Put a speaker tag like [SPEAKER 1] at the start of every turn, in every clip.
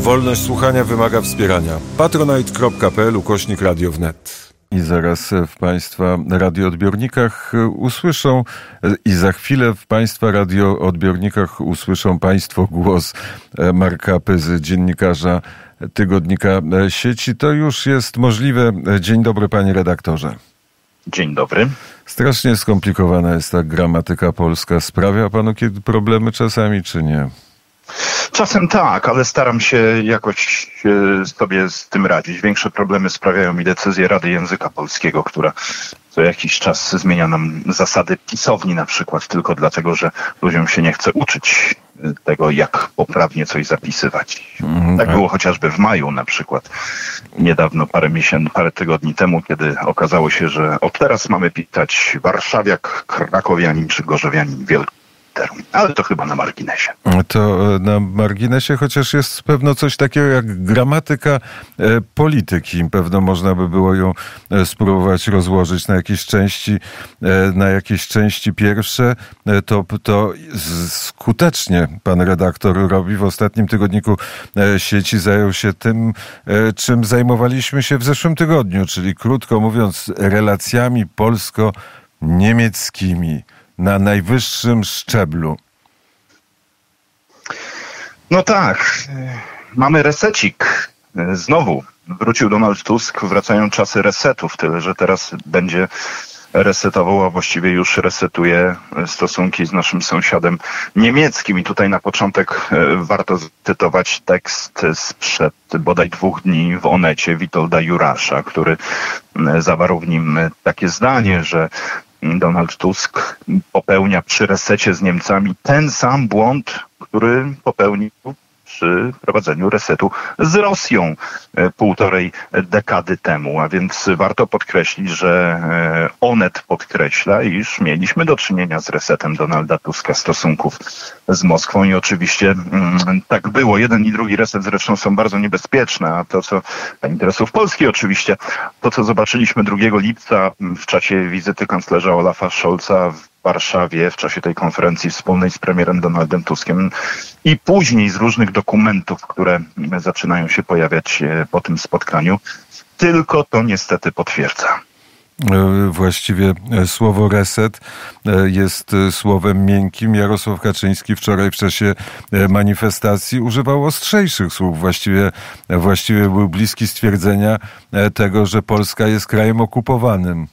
[SPEAKER 1] Wolność słuchania wymaga wspierania. patronite.pl/Radio wnet. I zaraz w Państwa radioodbiornikach usłyszą i za chwilę w Państwa radioodbiornikach usłyszą Państwo głos Marka Pyzy, dziennikarza tygodnika Sieci. To już jest możliwe. Dzień dobry, panie redaktorze.
[SPEAKER 2] Dzień dobry.
[SPEAKER 1] Strasznie skomplikowana jest ta gramatyka polska. Sprawia panu kiedy problemy czasami, czy nie?
[SPEAKER 2] Czasem tak, ale staram się jakoś sobie z tym radzić. Większe problemy sprawiają mi decyzje Rady Języka Polskiego, która co jakiś czas zmienia nam zasady pisowni na przykład, tylko dlatego, że ludziom się nie chce uczyć tego, jak poprawnie coś zapisywać. Tak było chociażby w maju na przykład. Niedawno, parę tygodni temu, kiedy okazało się, że od teraz mamy pisać warszawiak, krakowianin czy gorzowianin wielki. Ale to chyba na marginesie.
[SPEAKER 1] To na marginesie, chociaż jest pewno coś takiego jak gramatyka polityki. Pewno można by było ją spróbować rozłożyć na jakieś części pierwsze. To skutecznie pan redaktor robi. W ostatnim tygodniku Sieci zajął się tym, czym zajmowaliśmy się w zeszłym tygodniu, czyli krótko mówiąc relacjami polsko-niemieckimi na najwyższym szczeblu.
[SPEAKER 2] No tak, mamy resecik. Znowu wrócił Donald Tusk, wracają czasy resetów, tyle że teraz będzie resetował, a właściwie już resetuje stosunki z naszym sąsiadem niemieckim. I tutaj na początek warto zacytować tekst sprzed bodaj 2 dni w Onecie Witolda Jurasza, który zawarł w nim takie zdanie, że Donald Tusk popełnia przy resecie z Niemcami ten sam błąd, który popełnił przy prowadzeniu resetu z Rosją 1,5 dekady temu. A więc warto podkreślić, że Onet podkreśla, iż mieliśmy do czynienia z resetem Donalda Tuska stosunków z Moskwą i oczywiście tak było. Jeden i drugi reset zresztą są bardzo niebezpieczne, a to, co dla interesów Polski oczywiście, to co zobaczyliśmy 2 lipca w czasie wizyty kanclerza Olafa Scholza w Warszawie w czasie tej konferencji wspólnej z premierem Donaldem Tuskiem i później z różnych dokumentów, które zaczynają się pojawiać po tym spotkaniu, tylko to niestety potwierdza.
[SPEAKER 1] Właściwie słowo reset jest słowem miękkim. Jarosław Kaczyński wczoraj w czasie manifestacji używał ostrzejszych słów. Właściwie był bliski stwierdzenia tego, że Polska jest krajem okupowanym.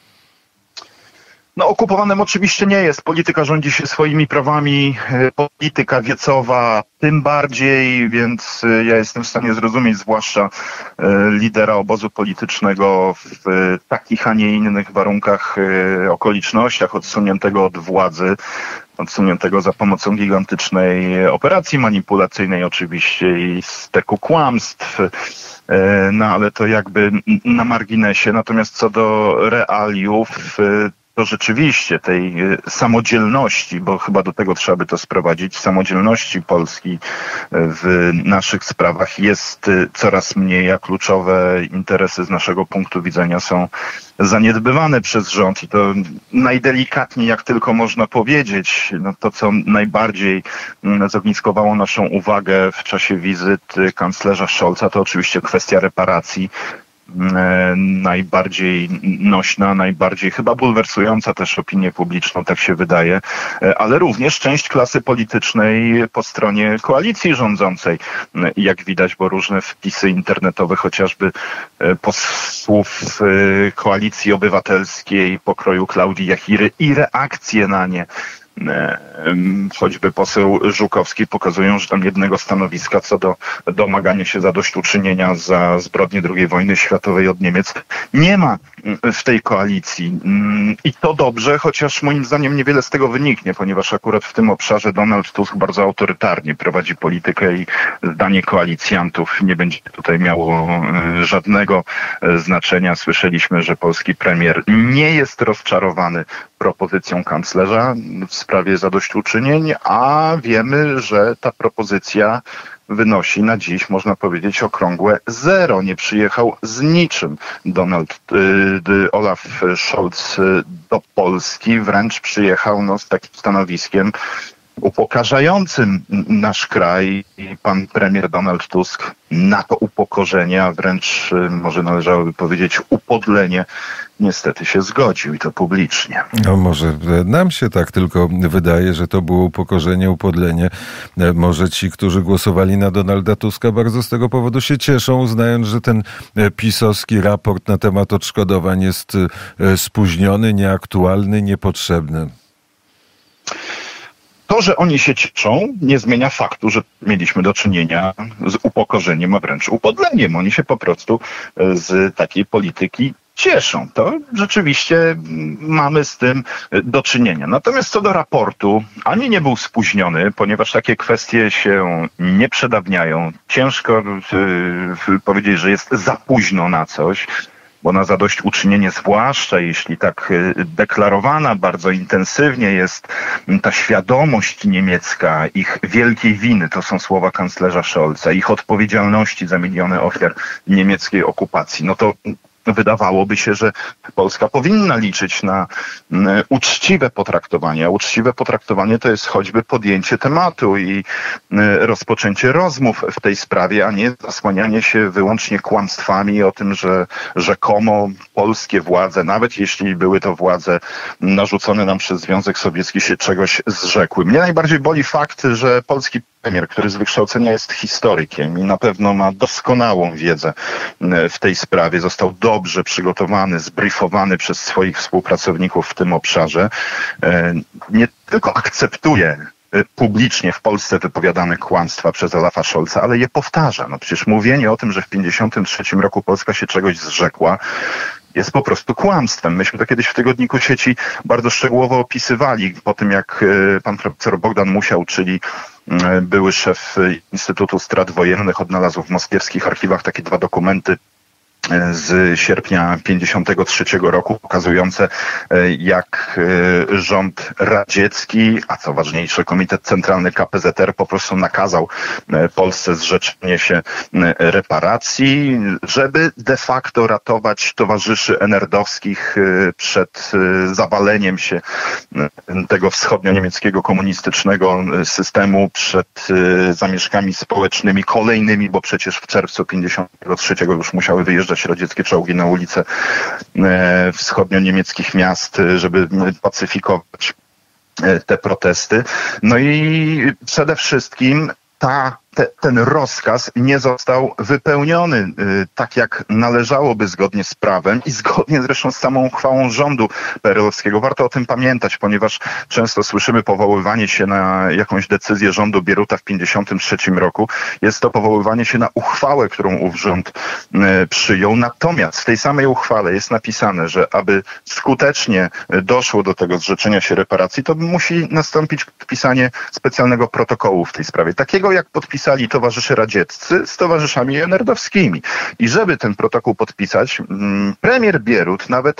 [SPEAKER 2] No okupowanym oczywiście nie jest. Polityka rządzi się swoimi prawami, polityka wiecowa tym bardziej, więc ja jestem w stanie zrozumieć zwłaszcza lidera obozu politycznego w takich, a nie innych warunkach, okolicznościach, odsuniętego od władzy, odsuniętego za pomocą gigantycznej operacji manipulacyjnej oczywiście i steku kłamstw. No ale to jakby na marginesie. Natomiast co do realiów, to rzeczywiście tej samodzielności, bo chyba do tego trzeba by to sprowadzić, samodzielności Polski w naszych sprawach jest coraz mniej, a kluczowe interesy z naszego punktu widzenia są zaniedbywane przez rząd i to najdelikatniej jak tylko można powiedzieć. No to, co najbardziej zogniskowało naszą uwagę w czasie wizyt kanclerza Scholza, to oczywiście kwestia reparacji. Najbardziej nośna, najbardziej chyba bulwersująca też opinię publiczną, tak się wydaje, ale również część klasy politycznej po stronie koalicji rządzącej, jak widać, bo różne wpisy internetowe, chociażby posłów Koalicji Obywatelskiej pokroju Klaudii Jachiry i reakcje na nie, choćby poseł Żukowski, pokazują, że tam jednego stanowiska co do domagania się zadośćuczynienia za zbrodnie II wojny światowej od Niemiec nie ma w tej koalicji. I to dobrze, chociaż moim zdaniem niewiele z tego wyniknie, ponieważ akurat w tym obszarze Donald Tusk bardzo autorytarnie prowadzi politykę i zdanie koalicjantów nie będzie tutaj miało żadnego znaczenia. Słyszeliśmy, że polski premier nie jest rozczarowany propozycją kanclerza w sprawie zadośćuczynień, a wiemy, że ta propozycja wynosi na dziś, można powiedzieć, okrągłe 0. Nie przyjechał z niczym Olaf Scholz do Polski, wręcz przyjechał z takim stanowiskiem, upokarzającym nasz kraj i pan premier Donald Tusk na to upokorzenie, a wręcz może należałoby powiedzieć upodlenie, niestety się zgodził i to publicznie.
[SPEAKER 1] No może nam się tak tylko wydaje, że to było upokorzenie, upodlenie. Może ci, którzy głosowali na Donalda Tuska, bardzo z tego powodu się cieszą, uznając, że ten pisowski raport na temat odszkodowań jest spóźniony, nieaktualny, niepotrzebny.
[SPEAKER 2] To, że oni się cieszą, nie zmienia faktu, że mieliśmy do czynienia z upokorzeniem, a wręcz upodleniem. Oni się po prostu z takiej polityki cieszą. To rzeczywiście mamy z tym do czynienia. Natomiast co do raportu, ani nie był spóźniony, ponieważ takie kwestie się nie przedawniają. Ciężko powiedzieć, że jest za późno na coś, bo na zadośćuczynienie, zwłaszcza jeśli tak deklarowana bardzo intensywnie jest ta świadomość niemiecka, ich wielkiej winy, to są słowa kanclerza Scholza, ich odpowiedzialności za miliony ofiar niemieckiej okupacji, no to wydawałoby się, że Polska powinna liczyć na uczciwe potraktowanie. A uczciwe potraktowanie to jest choćby podjęcie tematu i rozpoczęcie rozmów w tej sprawie, a nie zasłanianie się wyłącznie kłamstwami o tym, że rzekomo polskie władze, nawet jeśli były to władze narzucone nam przez Związek Sowiecki, się czegoś zrzekły. Mnie najbardziej boli fakt, że polski premier, który z wykształcenia jest historykiem i na pewno ma doskonałą wiedzę w tej sprawie, został dobrze przygotowany, zbriefowany przez swoich współpracowników w tym obszarze, nie tylko akceptuje publicznie w Polsce wypowiadane kłamstwa przez Olafa Scholza, ale je powtarza. No przecież mówienie o tym, że w 1953 roku Polska się czegoś zrzekła, jest po prostu kłamstwem. Myśmy to kiedyś w Tygodniku Sieci bardzo szczegółowo opisywali po tym, jak pan profesor Bogdan Musiał, czyli były szef Instytutu Strat Wojennych, odnalazł w moskiewskich archiwach takie dwa dokumenty z sierpnia 1953 roku, pokazujące, jak rząd radziecki, a co ważniejsze Komitet Centralny KPZR po prostu nakazał Polsce zrzeczenie się reparacji, żeby de facto ratować towarzyszy enerdowskich przed zawaleniem się tego wschodnio-niemieckiego komunistycznego systemu, przed zamieszkami społecznymi kolejnymi, bo przecież w czerwcu 1953 już musiały wyjeżdżać radzieckie czołgi na ulice wschodnio-niemieckich miast, żeby pacyfikować te protesty. No i przede wszystkim ten rozkaz nie został wypełniony tak, jak należałoby zgodnie z prawem i zgodnie zresztą z samą uchwałą rządu PRL-owskiego. Warto o tym pamiętać, ponieważ często słyszymy powoływanie się na jakąś decyzję rządu Bieruta w 1953 roku. Jest to powoływanie się na uchwałę, którą ów rząd przyjął. Natomiast w tej samej uchwale jest napisane, że aby skutecznie doszło do tego zrzeczenia się reparacji, to musi nastąpić podpisanie specjalnego protokołu w tej sprawie. Takiego, jak podpisali towarzysze radzieccy z towarzyszami enerdowskimi. I żeby ten protokół podpisać, premier Bierut nawet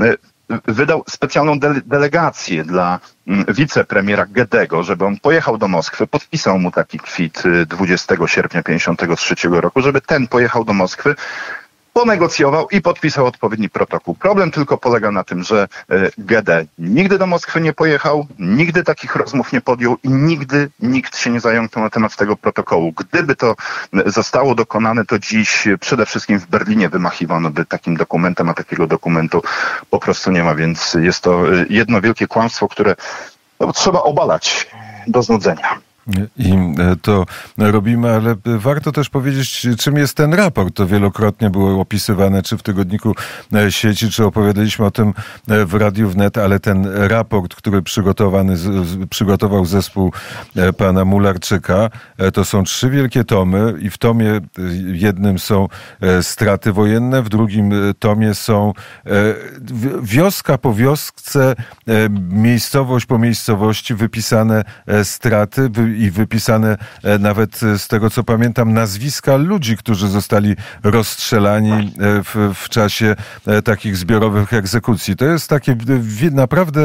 [SPEAKER 2] wydał specjalną delegację dla wicepremiera Gedego, żeby on pojechał do Moskwy, podpisał mu taki kwit 20 sierpnia 1953 roku, żeby ten pojechał do Moskwy, ponegocjował i podpisał odpowiedni protokół. Problem tylko polega na tym, że Gede nigdy do Moskwy nie pojechał, nigdy takich rozmów nie podjął i nigdy nikt się nie zająknął na temat tego protokołu. Gdyby to zostało dokonane, to dziś przede wszystkim w Berlinie wymachiwano by takim dokumentem, a takiego dokumentu po prostu nie ma, więc jest to jedno wielkie kłamstwo, które trzeba obalać do znudzenia.
[SPEAKER 1] I to robimy, ale warto też powiedzieć, czym jest ten raport. To wielokrotnie było opisywane, czy w Tygodniku Sieci, czy opowiadaliśmy o tym w Radiu Wnet, ale ten raport, który przygotował zespół pana Mularczyka, to są 3 wielkie tomy i w tomie jednym są straty wojenne, w drugim tomie są wioska po wiosce, miejscowość po miejscowości wypisane straty i wypisane nawet z tego, co pamiętam, nazwiska ludzi, którzy zostali rozstrzelani w czasie takich zbiorowych egzekucji. To jest takie naprawdę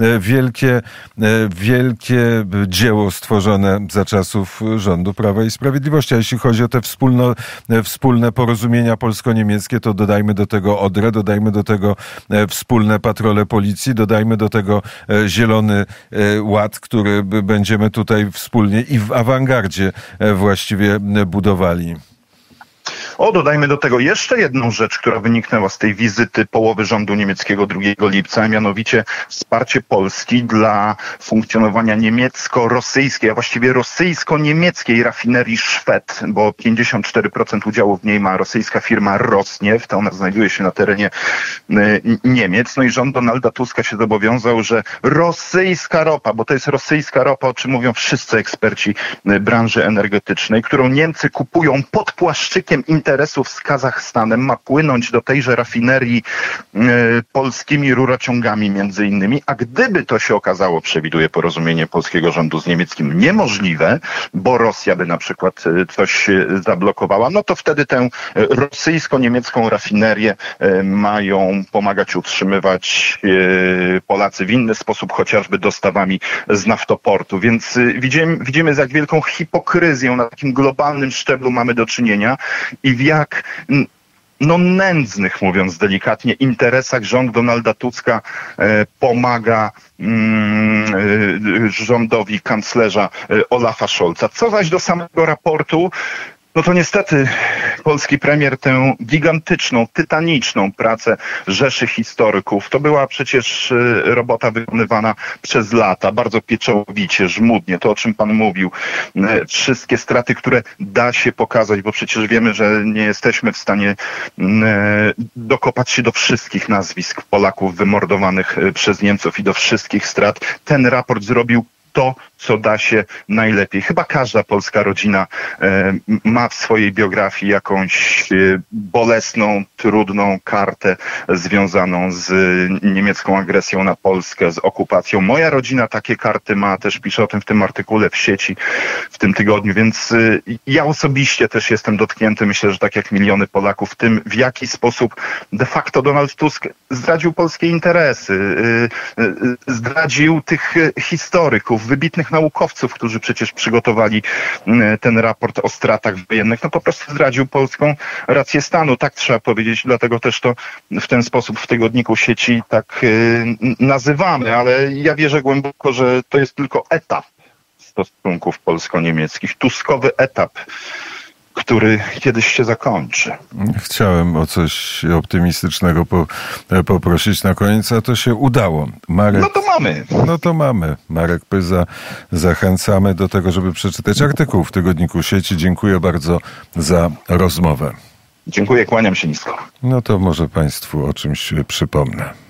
[SPEAKER 1] wielkie dzieło stworzone za czasów rządu Prawa i Sprawiedliwości. A jeśli chodzi o te wspólne porozumienia polsko-niemieckie, to dodajmy do tego Odrę, dodajmy do tego wspólne patrole policji, dodajmy do tego Zielony Ład, który będziemy tutaj wspólnie i w awangardzie właściwie budowali.
[SPEAKER 2] Dodajmy do tego jeszcze jedną rzecz, która wyniknęła z tej wizyty połowy rządu niemieckiego 2 lipca, a mianowicie wsparcie Polski dla funkcjonowania niemiecko-rosyjskiej, a właściwie rosyjsko-niemieckiej rafinerii Szwed, bo 54% udziału w niej ma rosyjska firma Rosneft, ona znajduje się na terenie Niemiec. No i rząd Donalda Tuska się zobowiązał, że rosyjska ropa, bo to jest rosyjska ropa, o czym mówią wszyscy eksperci branży energetycznej, którą Niemcy kupują pod płaszczykiem interesów z Kazachstanem, ma płynąć do tejże rafinerii polskimi rurociągami między innymi, a gdyby to się okazało, przewiduje porozumienie polskiego rządu z niemieckim, niemożliwe, bo Rosja by na przykład coś zablokowała, no to wtedy tę rosyjsko-niemiecką rafinerię mają pomagać utrzymywać Polacy w inny sposób, chociażby dostawami z naftoportu. Więc widzimy z jak wielką hipokryzją na takim globalnym szczeblu mamy do czynienia i w jak nędznych, mówiąc delikatnie, interesach rząd Donalda Tuska pomaga rządowi kanclerza Olafa Scholza. Co zaś do samego raportu, no to niestety polski premier tę gigantyczną, tytaniczną pracę rzeszy historyków, to była przecież robota wykonywana przez lata, bardzo pieczołowicie, żmudnie, to o czym pan mówił, wszystkie straty, które da się pokazać, bo przecież wiemy, że nie jesteśmy w stanie dokopać się do wszystkich nazwisk Polaków wymordowanych przez Niemców i do wszystkich strat. Ten raport zrobił to, co da się najlepiej. Chyba każda polska rodzina ma w swojej biografii jakąś bolesną, trudną kartę związaną z niemiecką agresją na Polskę, z okupacją. Moja rodzina takie karty ma, też piszę o tym w tym artykule w sieci w tym tygodniu, więc ja osobiście też jestem dotknięty, myślę, że tak jak miliony Polaków, tym, w jaki sposób de facto Donald Tusk zdradził polskie interesy, zdradził tych historyków, wybitnych naukowców, którzy przecież przygotowali ten raport o stratach wojennych, no po prostu zdradził polską rację stanu, tak trzeba powiedzieć, dlatego też to w ten sposób w tygodniku sieci tak nazywamy, ale ja wierzę głęboko, że to jest tylko etap stosunków polsko-niemieckich, tuskowy etap, który kiedyś się zakończy.
[SPEAKER 1] Chciałem o coś optymistycznego poprosić na koniec, a to się udało. Marek, No to mamy. Marek Pyza. Zachęcamy do tego, żeby przeczytać artykuł w tygodniku sieci. Dziękuję bardzo za rozmowę.
[SPEAKER 2] Dziękuję, kłaniam się nisko.
[SPEAKER 1] No to może państwu o czymś przypomnę.